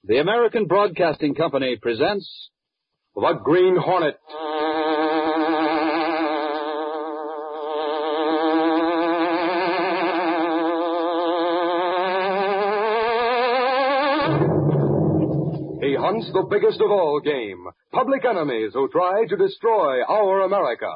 The American Broadcasting Company presents The Green Hornet. He hunts the biggest of all game, public enemies who try to destroy our America.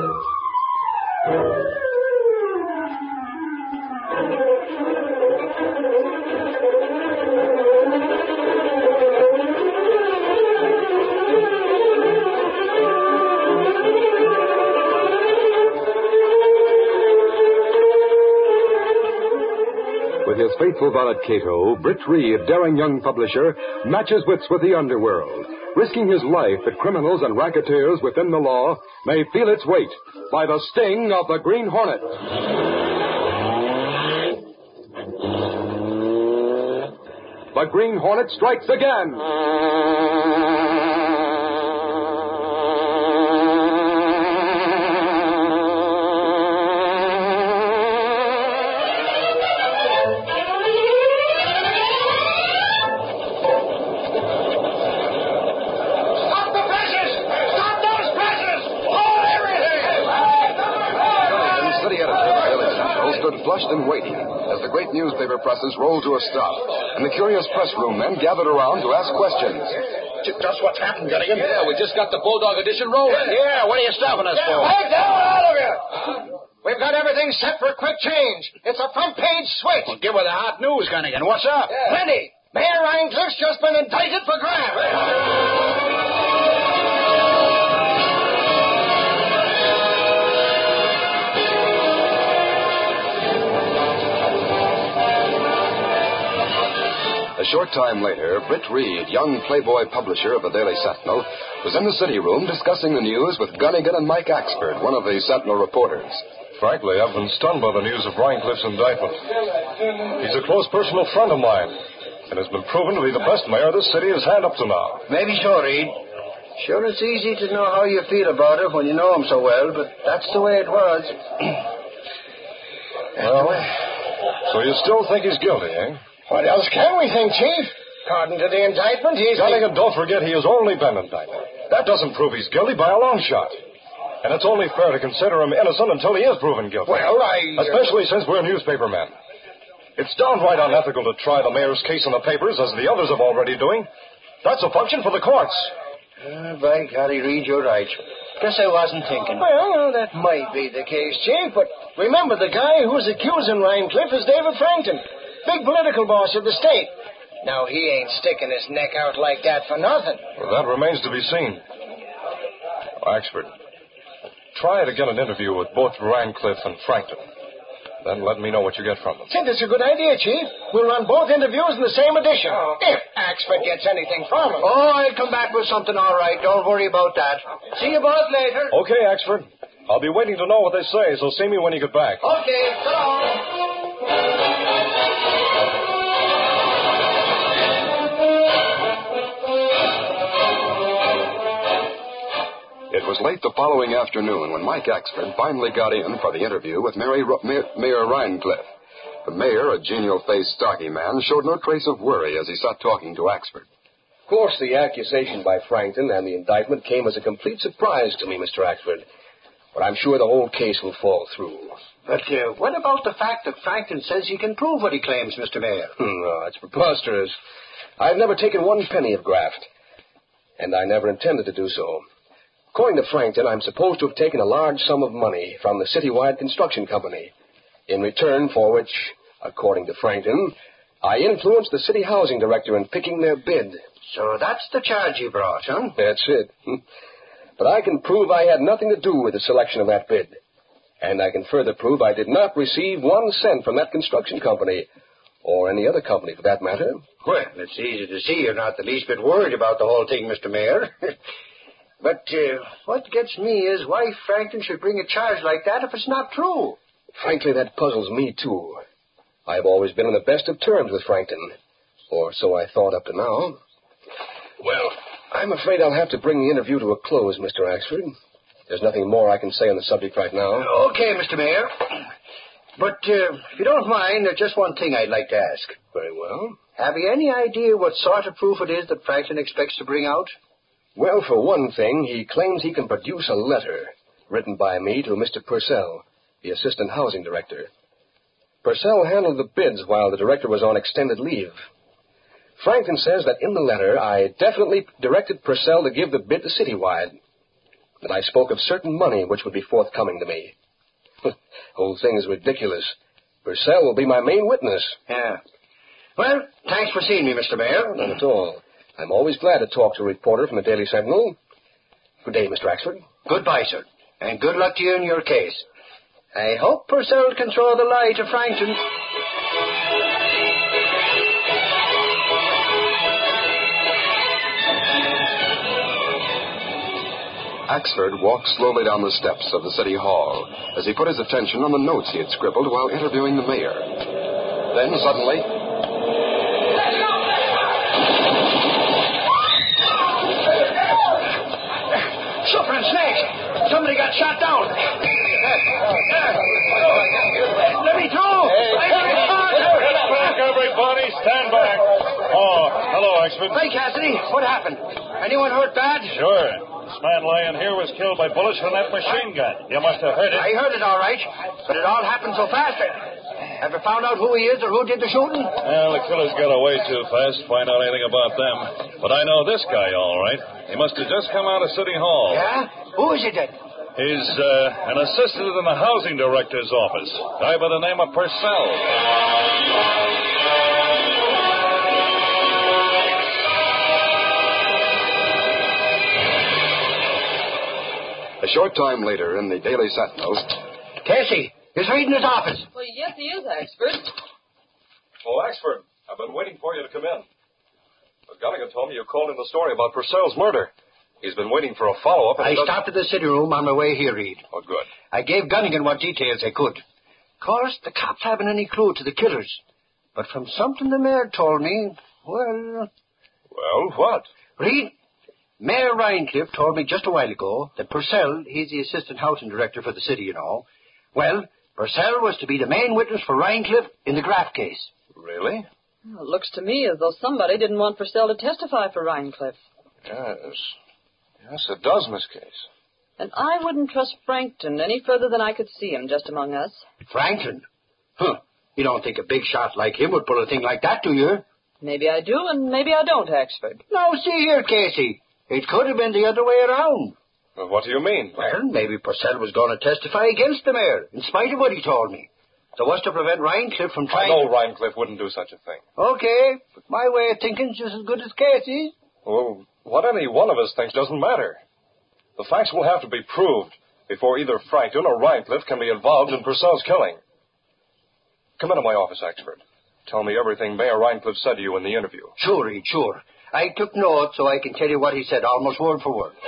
With his faithful valet Cato, Britt Reed, daring young publisher, matches wits with the underworld, risking his life that criminals and racketeers within the law may feel its weight by the sting of the Green Hornet. The Green Hornet strikes again. Flushed and waiting as the great newspaper presses rolled to a stop, and the curious press room men gathered around to ask questions. Just what's happened, Gunnigan? Yeah, we just got the Bulldog edition rolling. Yeah, what are you stopping us for? Take down, all of you! We've got everything set for a quick change. It's a front-page switch. Well, give her the hot news, Gunnigan. What's up? Yeah. Plenty. Mayor Rhinecliffe's just been indicted for graft. A short time later, Britt Reed, young playboy publisher of the Daily Sentinel, was in the city room discussing the news with Gunnigan and Mike Axford, one of the Sentinel reporters. Frankly, I've been stunned by the news of Rhinecliffe's indictment. He's a close personal friend of mine, and has been proven to be the best mayor this city has had up to now. Maybe so, Reed. Sure, it's easy to know how you feel about it when you know him so well, but that's the way it was. Well, so you still think he's guilty, eh? What else can we think, Chief? According to the indictment, he's... Gunnigan, don't forget he has only been indicted. That doesn't prove he's guilty by a long shot. And it's only fair to consider him innocent until he is proven guilty. Well, Especially since we're newspaper men. It's downright unethical to try the mayor's case in the papers, as the others have already doing. That's a function for the courts. By golly, Reed, you're right. Guess I wasn't thinking. Well, that might be the case, Chief, but remember, the guy who's accusing Rhinecliffe is David Frankton, big political boss of the state. Now, he ain't sticking his neck out like that for nothing. Well, that remains to be seen. Axford, try to get an interview with both Rhinecliffe and Frankton. Then let me know what you get from them. I think that's a good idea, Chief. We'll run both interviews in the same edition. If Axford gets anything from them. Oh, I'll come back with something all right. Don't worry about that. See you both later. Okay, Axford. I'll be waiting to know what they say, so see me when you get back. Okay, so long. It was late the following afternoon when Mike Axford finally got in for the interview with Mayor Rhinecliffe. The mayor, a genial-faced, stocky man, showed no trace of worry as he sat talking to Axford. Of course, the accusation by Frankton and the indictment came as a complete surprise to me, Mr. Axford. But I'm sure the whole case will fall through. But what about the fact that Frankton says he can prove what he claims, Mr. Mayor? No, it's preposterous. I've never taken one penny of graft, and I never intended to do so. According to Frankton, I'm supposed to have taken a large sum of money from the citywide construction company, in return for which, according to Frankton, I influenced the city housing director in picking their bid. So that's the charge you brought, huh? That's it. But I can prove I had nothing to do with the selection of that bid. And I can further prove I did not receive 1 cent from that construction company, or any other company for that matter. Well, it's easy to see you're not the least bit worried about the whole thing, Mr. Mayor. But what gets me is why Frankton should bring a charge like that if it's not true. Frankly, that puzzles me, too. I've always been on the best of terms with Frankton, or so I thought up to now. Well, I'm afraid I'll have to bring the interview to a close, Mr. Axford. There's nothing more I can say on the subject right now. Okay, Mr. Mayor. But if you don't mind, there's just one thing I'd like to ask. Very well. Have you any idea what sort of proof it is that Franklin expects to bring out? Well, for one thing, he claims he can produce a letter written by me to Mr. Purcell, the assistant housing director. Purcell handled the bids while the director was on extended leave. Franklin says that in the letter I definitely directed Purcell to give the bid to Citywide, that I spoke of certain money which would be forthcoming to me. Whole thing is ridiculous. Purcell will be my main witness. Yeah. Well, thanks for seeing me, Mr. Mayor. Not at all. I'm always glad to talk to a reporter from the Daily Sentinel. Good day, Mr. Axford. Goodbye, sir. And good luck to you in your case. I hope Purcell can throw the lie to Frankton. Axford walked slowly down the steps of the city hall as he put his attention on the notes he had scribbled while interviewing the mayor. Then, suddenly... Suffering snakes! Somebody got shot down. Let me through! Everybody, stand back. Oh, hello, Axford. Hey, Cassidy, what happened? Anyone hurt bad? Sure. This man lying here was killed by bullets from that machine gun. You must have heard it. I heard it all right, but it all happened so fast. Have you found out who he is or who did the shooting? Well, the killers got away too fast to find out anything about them. But I know this guy all right. He must have just come out of City Hall. Yeah? Who is it then? He's an assistant in the housing director's office. Guy by the name of Purcell. A short time later, in the Daily Sentinel... Casey, is Reed in his office? Well, yes, he is, Axford. Oh, Axford, I've been waiting for you to come in. Gunnigan told me you called in the story about Purcell's murder. He's been waiting for a follow-up. I stopped at the city room on my way here, Reed. Oh, good. I gave Gunnigan what details I could. Of course, the cops haven't any clue to the killers. But from something the mayor told me, well... Well, what? Reed, Mayor Rhinecliffe told me just a while ago that Purcell, he's the assistant housing director for the city, you know. Well, Purcell was to be the main witness for Rhinecliffe in the graft case. Really? Well, it looks to me as though somebody didn't want Purcell to testify for Rhinecliffe. Yes, it does, Miss Case. And I wouldn't trust Frankton any further than I could see him just among us. Frankton? Huh. You don't think a big shot like him would pull a thing like that, do you? Maybe I do, and maybe I don't, Axford. Now, see here, Casey. It could have been the other way around. Well, what do you mean? Well, maybe Purcell was going to testify against the mayor, in spite of what he told me. So what's to prevent Rhinecliffe from trying... I know Rhinecliffe wouldn't do such a thing. Okay, but my way of thinking's just as good as Casey's. Well, what any one of us thinks doesn't matter. The facts will have to be proved before either Frankton or Rhinecliffe can be involved in Purcell's killing. Come into my office, Axford. Tell me everything Mayor Rhinecliffe said to you in the interview. Sure, Reed, sure. I took notes so I can tell you what he said almost word for word.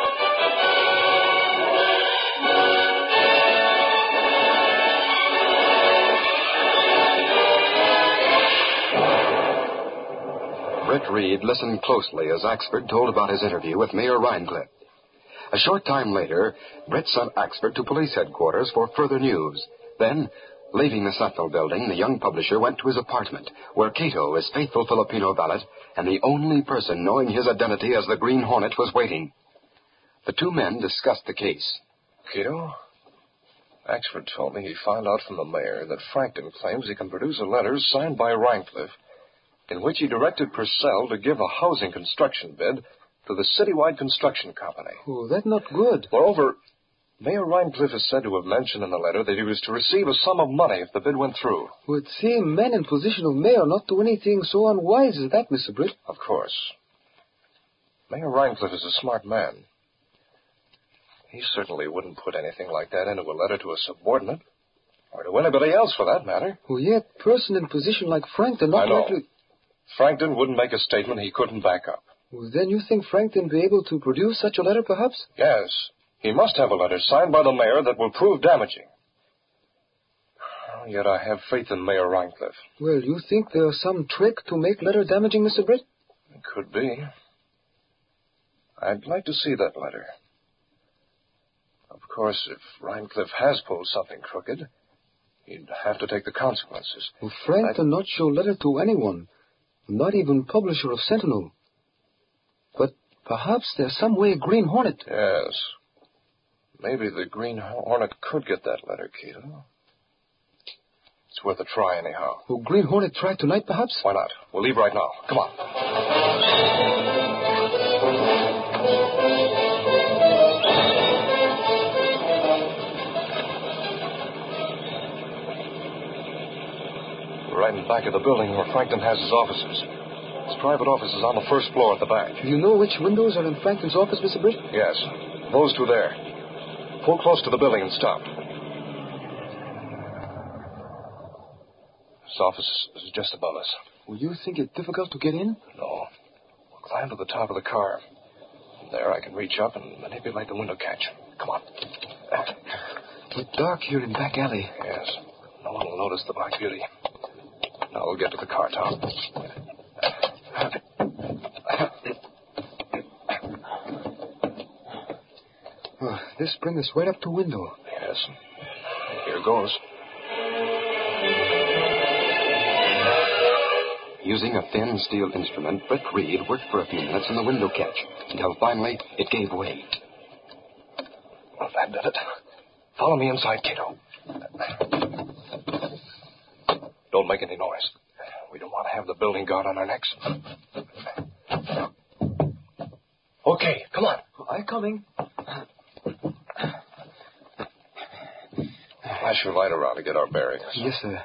Britt Reed listened closely as Axford told about his interview with Mayor Rhinecliffe. A short time later, Britt sent Axford to police headquarters for further news. Then, leaving the Sentinel building, the young publisher went to his apartment, where Cato, his faithful Filipino valet, and the only person knowing his identity as the Green Hornet, was waiting. The two men discussed the case. Cato, Axford told me he found out from the mayor that Frankton claims he can produce a letter signed by Rhinecliffe in which he directed Purcell to give a housing construction bid to the Citywide Construction Company. Oh, that's not good. Moreover, Mayor Rhinecliffe is said to have mentioned in the letter that he was to receive a sum of money if the bid went through. Would seem men in position of mayor not do anything so unwise as that, Mr. Britt. Of course. Mayor Rhinecliffe is a smart man. He certainly wouldn't put anything like that into a letter to a subordinate, or to anybody else for that matter. Oh, yet, person in position like Frankton not I know. likely... Frankton wouldn't make a statement he couldn't back up. Well, then you think Frankton be able to produce such a letter, perhaps? Yes. He must have a letter signed by the mayor that will prove damaging. Yet I have faith in Mayor Rhinecliffe. Well, you think there's some trick to make letter damaging, Mr. Britt? It could be. I'd like to see that letter. Of course, if Rhinecliffe has pulled something crooked, he'd have to take the consequences. Well, Frankton not show letter to anyone. Not even publisher of Sentinel. But perhaps there's some way Green Hornet... Yes. Maybe the Green Hornet could get that letter, Cato. It's worth a try, anyhow. Will Green Hornet try tonight, perhaps? Why not? We'll leave right now. Come on. We're right in back of the building where Frankton has his offices. His private office is on the first floor at the back. Do you know which windows are in Frankton's office, Mr. Britt? Yes. Those two there. Pull close to the building and stop. His office is just above us. Will you think it difficult to get in? No. We'll climb to the top of the car. From there I can reach up and manipulate the window catch. Come on. It's dark here in back alley. Yes. No one will notice the Black Beauty. Now we'll get to the car top. Oh, this brings us right up to window. Yes. Here goes. Using a thin steel instrument, Britt Reed worked for a few minutes in the window catch until finally it gave way. Well, that did it. Follow me inside, Cato. Don't make any noise. We don't want to have the building guard on our necks. Okay, come on. I'm coming. Flash your light around to get our bearings. Yes, sir.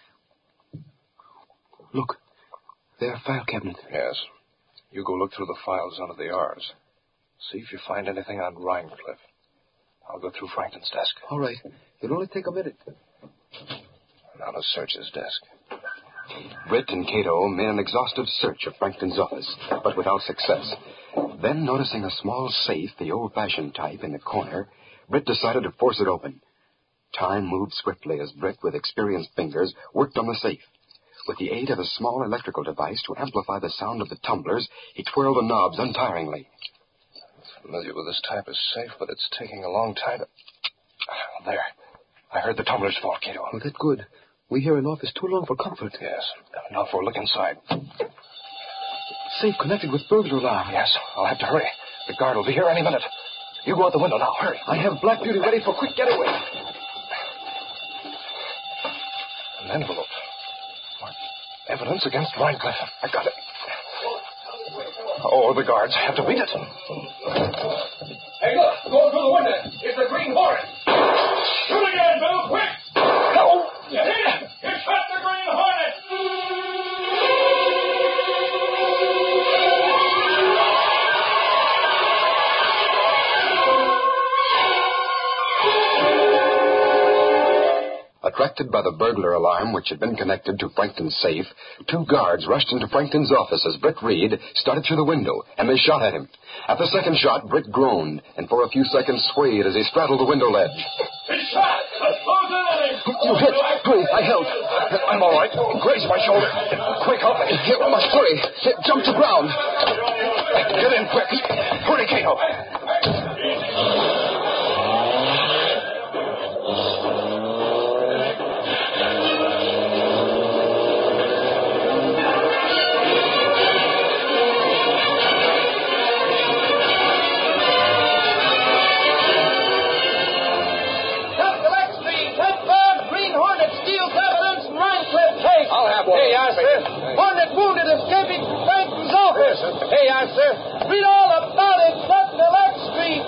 Look. Their file cabinet. Yes. You go look through the files under the R's. See if you find anything on Rhinecliff. I'll go through Frankton's desk. All right. It'll only take a minute. Now to search his desk. Britt and Cato made an exhaustive search of Frankton's office, but without success. Then, noticing a small safe, the old-fashioned type, in the corner, Britt decided to force it open. Time moved swiftly as Britt, with experienced fingers, worked on the safe. With the aid of a small electrical device to amplify the sound of the tumblers, he twirled the knobs untiringly. I'm familiar with this type of safe, but it's taking a long time to... There. I heard the tumblers fall, Cato. Oh, that's good. We here in office too long for comfort. Yes. Now for a look inside. Safe connected with burglar alarm. Yes. I'll have to hurry. The guard will be here any minute. You go out the window now. Hurry. I have Black Beauty ready for quick getaway. An envelope. Evidence against Rhinecliff. I got it. Oh, the guards have to beat it. Hey, look. Going through the window. It's the Green Hornet. Shoot again, Bill. Quick. No. You hit him. You shot the Green Hornet. Attracted by the burglar alarm which had been connected to Frankton's safe, two guards rushed into Frankton's office as Britt Reed started through the window, and they shot at him. At the second shot, Britt groaned, and for a few seconds swayed as he straddled the window ledge. He's shot. Let's close in on him. You hit. Hurry, I held. I'm all right. Graze my shoulder. Quick, help me. We must hurry. Jump to ground. Get in quick. Hurry, Cato. Hey, sir. Hornet wounded escaping from Frankton's office. Hey, sir. Read all about it. Sentinel Street.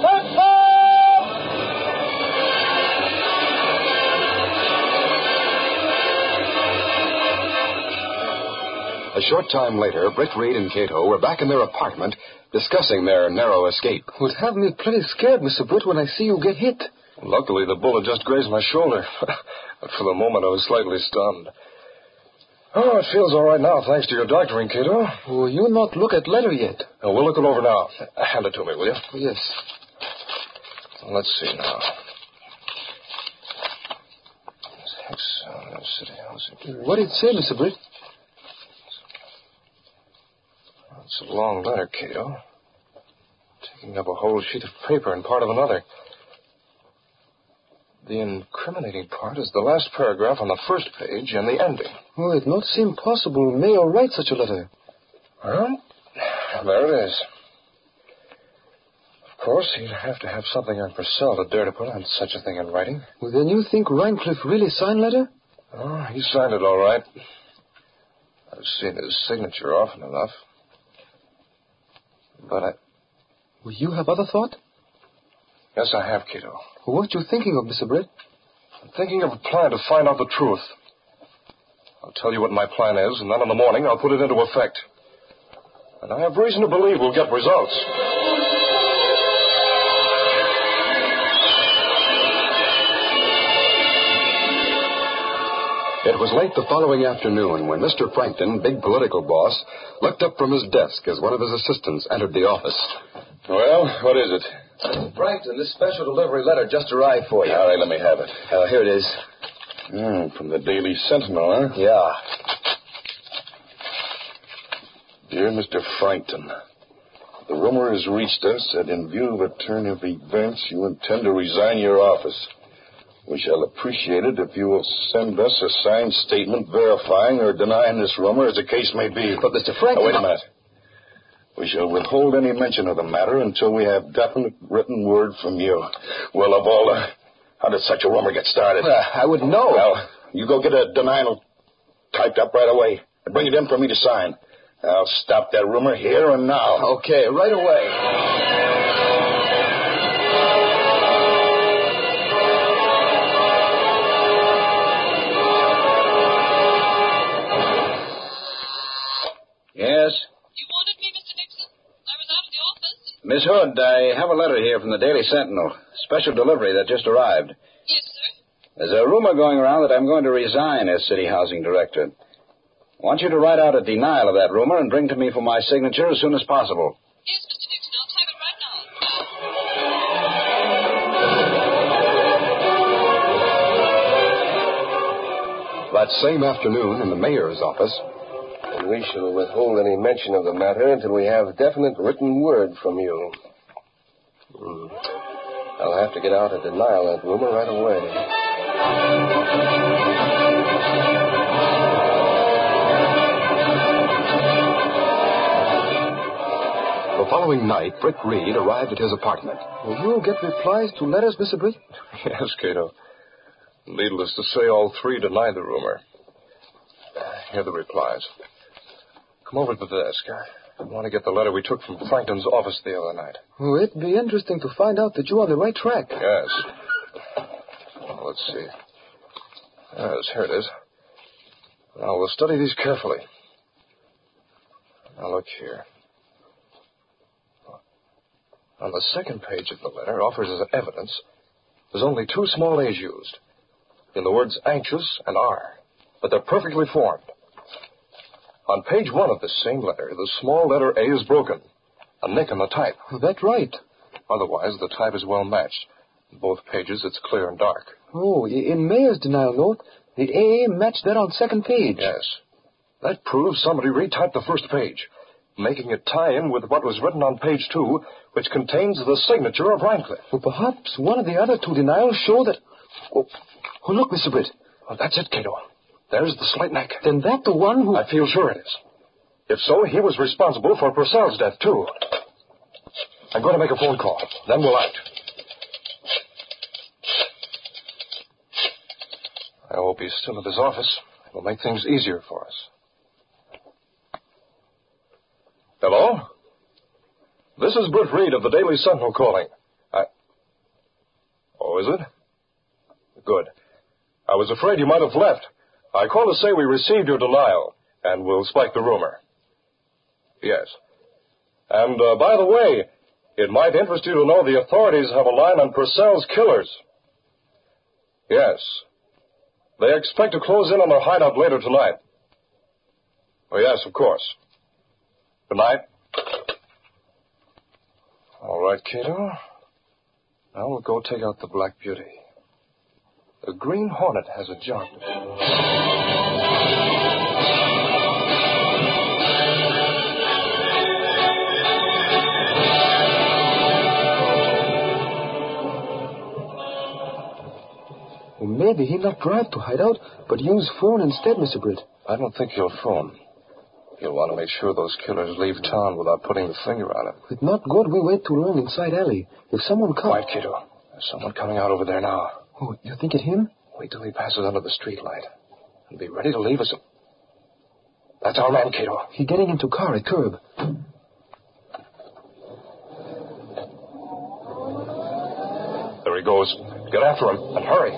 A short time later, Britt Reed and Cato were back in their apartment discussing their narrow escape. Would have me plenty scared, Mr. Britt, when I see you get hit. Luckily, the bullet just grazed my shoulder. But for the moment, I was slightly stunned. Oh, it feels all right now, thanks to your doctoring, Cato. Will you not look at letter yet? Oh, we'll look it over now. Hand it to me, will you? Yes. Let's see now. City House. What did it say, Mr. Britt? It's a long letter, Cato. Taking up a whole sheet of paper and part of another. The incriminating part is the last paragraph on the first page and the ending. Oh, it not seem possible Mayer write such a letter. Well, there it is. Of course, he'd have to have something on Purcell to dare to put on such a thing in writing. Well, then you think Rhinecliff really signed letter? Oh, he signed it all right. I've seen his signature often enough. But Well, you have other thought? Yes, I have, Cato. Well, what you thinking of, Mr. Britt? I'm thinking of a plan to find out the truth. I'll tell you what my plan is, and then in the morning I'll put it into effect. And I have reason to believe we'll get results. It was late the following afternoon when Mr. Frankton, big political boss, looked up from his desk as one of his assistants entered the office. Well, what is it? Frankton, this special delivery letter just arrived for you. All right, let me have it. Here it is. From the Daily Sentinel, huh? Yeah. Dear Mr. Frankton, the rumor has reached us that in view of a turn of events, you intend to resign your office. We shall appreciate it if you will send us a signed statement verifying or denying this rumor, as the case may be. But, Mr. Frankton... Oh, wait a minute. We shall withhold any mention of the matter until we have definite written word from you. Well, of all the... How did such a rumor get started? I wouldn't know. Well, you go get a denial typed up right away and bring it in for me to sign. I'll stop that rumor here and now. Okay, right away. Yes? You wanted me, Mr. Dixon? I was out of the office. Miss Hood, I have a letter here from the Daily Sentinel. Special delivery that just arrived. Yes, sir. There's a rumor going around that I'm going to resign as city housing director. I want you to write out a denial of that rumor and bring to me for my signature as soon as possible. Yes, Mr. Dixon. I'll type it right now. That same afternoon in the mayor's office... And we shall withhold any mention of the matter until we have definite written word from you. I'll have to get out a denial of that rumor right away. The following night, Britt Reed arrived at his apartment. Will you get replies to letters, Mr. Britt? Yes, Cato. Needless to say, all three deny the rumor. Here are the replies. Come over to the desk. I want to get the letter we took from Frankton's office the other night. Oh, it'd be interesting to find out that you're on the right track. Yes. Well, let's see. Yes, here it is. Now, we'll study these carefully. Now, look here. On the second page of the letter, offers as evidence, there's only two small A's used. In the words anxious and R. But they're perfectly formed. On page 1 of this same letter, the small letter A is broken. A nick in the type. That's right. Otherwise, the type is well matched. In both pages, it's clear and dark. Oh, in Mayor's denial note, the A matched that on second page. Yes. That proves somebody retyped the first page, making it tie in with what was written on page 2, which contains the signature of Rhinecliff. Well, perhaps one of the other two denials show that... Oh, look, Mr. Britt. Oh, that's it, Cato. There's the slight neck. Then that the one who... I feel sure it is. If so, he was responsible for Purcell's death, too. I'm going to make a phone call. Then we'll act. I hope he's still at his office. It'll make things easier for us. Hello? This is Britt Reed of the Daily Sentinel calling. Oh, is it? Good. I was afraid you might have left. I called to say we received your denial, and we'll spike the rumor. Yes. And, by the way, it might interest you to know the authorities have a line on Purcell's killers. Yes. They expect to close in on their hideout later tonight. Oh, yes, of course. Good night. All right, Cato. Now we'll go take out the Black Beauty. The Green Hornet has a job to do. maybe he'll not drive to hide out, but use phone instead, Mr. Britt. I don't think he'll phone. He'll want to make sure those killers leave town without putting the finger on him. It's not good we wait too long inside alley. If someone comes... Quiet, Cato. There's someone coming out over there now. Oh, you think it's him? Wait till he passes under the street light. He'll be ready to leave us. That's our man, Cato. He's getting into car at curb. There he goes. Get after him, and hurry.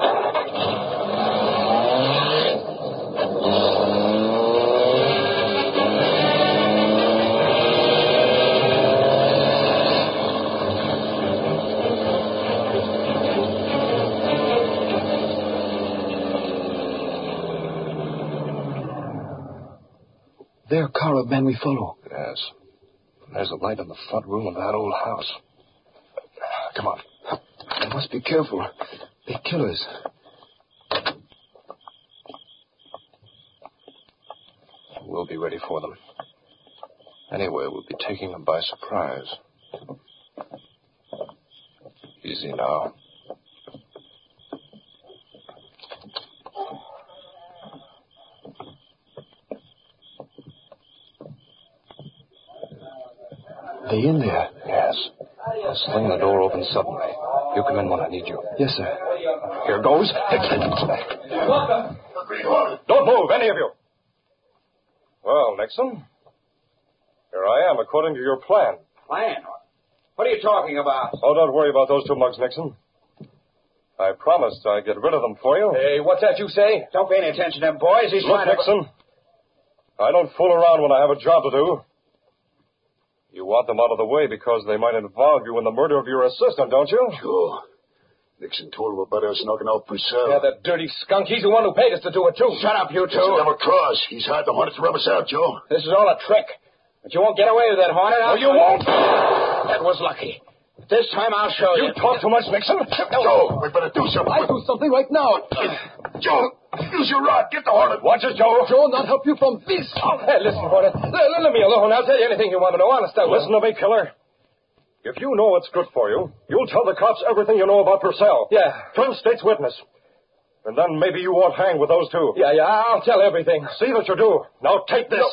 There, car of man we follow. Yes. There's a light in the front room of that old house. Come on. I must be careful. They're killers. We'll be ready for them. Anyway, we'll be taking them by surprise. Easy now. They in there? Yes. I'll sling the door open suddenly. You come in when I need you. Yes, sir. Here goes. Don't move, any of you. Well, Nixon, here I am, according to your plan. Plan? What are you talking about? Oh, don't worry about those two mugs, Nixon. I promised I'd get rid of them for you. Hey, what's that you say? Don't pay any attention to them boys. He's Look, trying to... Nixon, I don't fool around when I have a job to do. You want them out of the way because they might involve you in the murder of your assistant, don't you? Sure. Nixon told him about us knocking out Purcell. Yeah, that dirty skunk. He's the one who paid us to do it, too. Shut up, you two. It's a double cross. He's hired the Hornet to rub us out, Joe. This is all a trick. But you won't get away with that, Hornet. No, you won't. That was lucky. This time I'll show you. You talk too much, Nixon. Joe, we better do something. I do something right now. Joe, use your rod. Get the Hornet. Watch it, Joe. Joe, not help you from this. Oh, hey, listen, Hornet. Let me alone. I'll tell you anything you want to know. Honest, I will. Listen to me, killer. If you know what's good for you, you'll tell the cops everything you know about Purcell. Yeah. From state's witness. And then maybe you won't hang with those two. Yeah, I'll tell everything. See that you do. Now take this.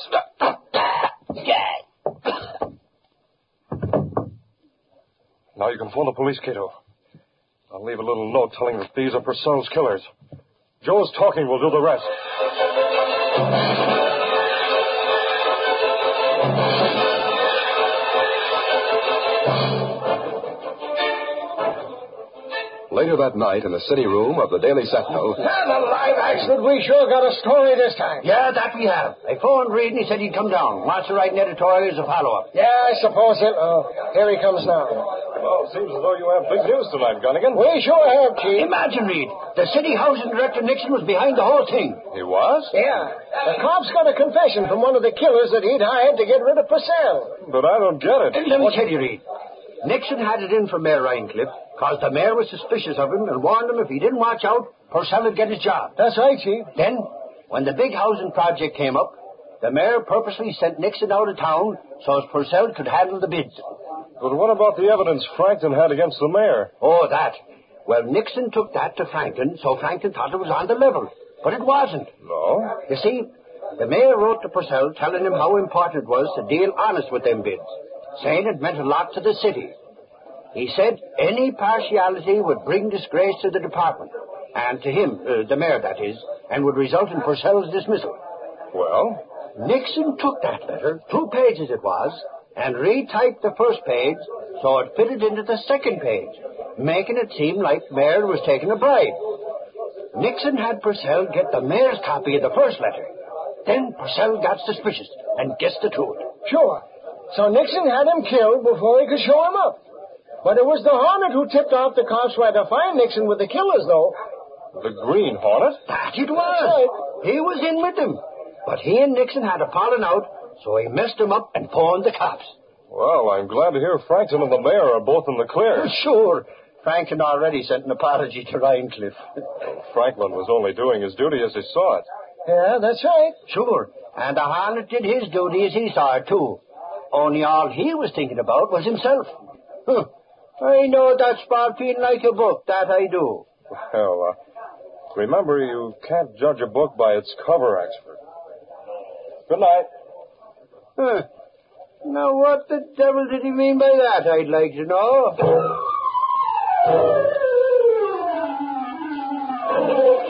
Now you can phone the police, Cato. I'll leave a little note telling that these are Purcell's killers. Joe's talking will do the rest. Later that night in the city room of the Daily Sentinel. And a live accident. We sure got a story this time. Yeah, that we have. I phoned Reed and he said he'd come down. Wants to write an editorial as a follow-up. Yeah, I suppose it. Oh, here he comes now. Well, it seems as though you have big news tonight, Gunnigan. We sure have, Chief. Imagine, Reed, the city housing director Nixon was behind the whole thing. He was? Yeah. The cops got a confession from one of the killers that he'd hired to get rid of Purcell. But I don't get it. Let me tell you, Reed. Nixon had it in for Mayor Rhinecliffe because the mayor was suspicious of him and warned him if he didn't watch out, Purcell would get his job. That's right, Chief. Then, when the big housing project came up, the mayor purposely sent Nixon out of town so as Purcell could handle the bids. But what about the evidence Frankton had against the mayor? Oh, that. Well, Nixon took that to Frankton, so Frankton thought it was on the level. But it wasn't. No? You see, the mayor wrote to Purcell telling him how important it was to deal honest with them bids, saying it meant a lot to the city. He said any partiality would bring disgrace to the department, and to him, the mayor that is, and would result in Purcell's dismissal. Well? Nixon took that letter, 2 pages it was, and retyped the first page so it fitted into the second page, making it seem like the mayor was taking a bribe. Nixon had Purcell get the mayor's copy of the first letter. Then Purcell got suspicious and guessed the truth. Sure. So Nixon had him killed before he could show him up. But it was the Hornet who tipped off the cops where to find Nixon with the killers, though. The Green Hornet? That it was. Right. He was in with them. But he and Nixon had a falling out, so he messed him up and phoned the cops. Well, I'm glad to hear Frankton and the mayor are both in the clear. Sure. Frankton already sent an apology to Rhinecliffe. Well, Franklin was only doing his duty as he saw it. Yeah, that's right. Sure. And the Hornet did his duty as he saw it, too. Only all he was thinking about was himself. I know that spot feeling like a book, that I do. Well, Remember, you can't judge a book by its cover, Axford. Good night. Huh. Now, what the devil did he mean by that, I'd like to know?